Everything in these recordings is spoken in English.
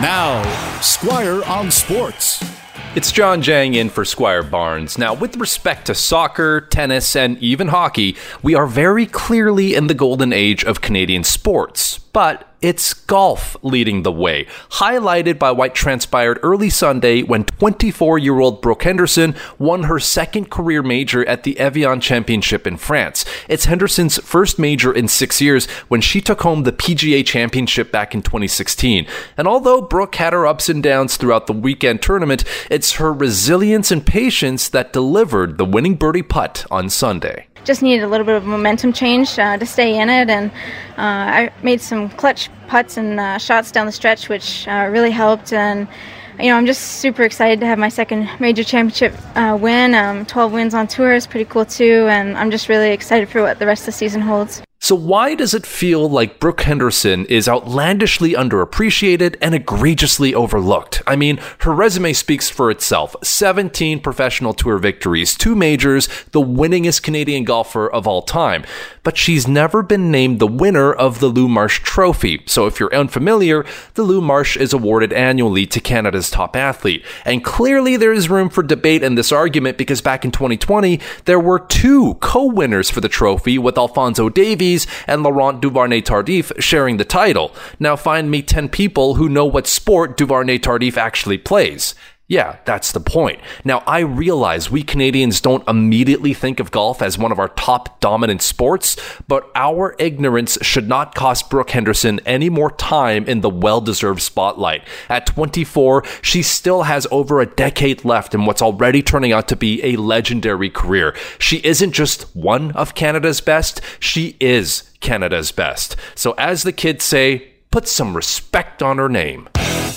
Now, Squire on Sports. It's John Jang in for Squire Barnes. Now, with respect to soccer, tennis, and even hockey, we are very clearly in the golden age of Canadian sports. But it's golf leading the way, highlighted by what transpired early Sunday when 24-year-old Brooke Henderson won her second career major at the Evian Championship in France. It's Henderson's first major in 6 years when she took home the PGA Championship back in 2016. And although Brooke had her ups and downs throughout the weekend tournament, it's her resilience and patience that delivered the winning birdie putt on Sunday. Just needed a little bit of momentum change to stay in it, and I made some clutch putts and shots down the stretch, which really helped. And I'm just super excited to have my second major championship win. 12 wins on tour is pretty cool too, and I'm just really excited for what the rest of the season holds. So why does it feel like Brooke Henderson is outlandishly underappreciated and egregiously overlooked? I mean, her resume speaks for itself. 17 professional tour victories, 2 majors, the winningest Canadian golfer of all time. But she's never been named the winner of the Lou Marsh Trophy. So if you're unfamiliar, the Lou Marsh is awarded annually to Canada's top athlete. And clearly there is room for debate in this argument because back in 2020, there were 2 co-winners for the trophy with Alphonso Davies and Laurent Duvernay-Tardif sharing the title. Now find me 10 people who know what sport Duvernay-Tardif actually plays. Yeah, that's the point. Now, I realize we Canadians don't immediately think of golf as one of our top dominant sports, but our ignorance should not cost Brooke Henderson any more time in the well-deserved spotlight. At 24, she still has over a decade left in what's already turning out to be a legendary career. She isn't just one of Canada's best, she is Canada's best. So as the kids say, put some respect on her name.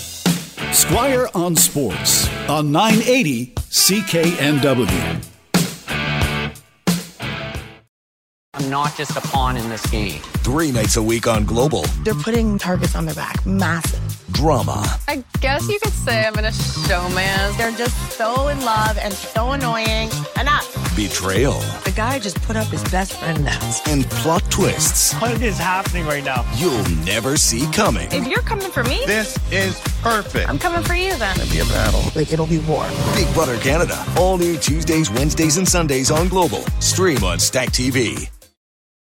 Squire on Sports on 980 CKNW. I'm not just a pawn in this game. 3 nights a week on Global. They're putting targets on their back. Massive. Drama. I guess you could say I'm in a showman. They're just so in love and so annoying. Enough. Betrayal. The guy just put up his best friend now. And plot twists. What is happening right now? You'll never see coming. If you're coming for me, This is perfect. I'm coming for you then. It'll be a battle. Like, it'll be war. Big Brother Canada. All new Tuesdays, Wednesdays, and Sundays on Global. Stream on Stack TV.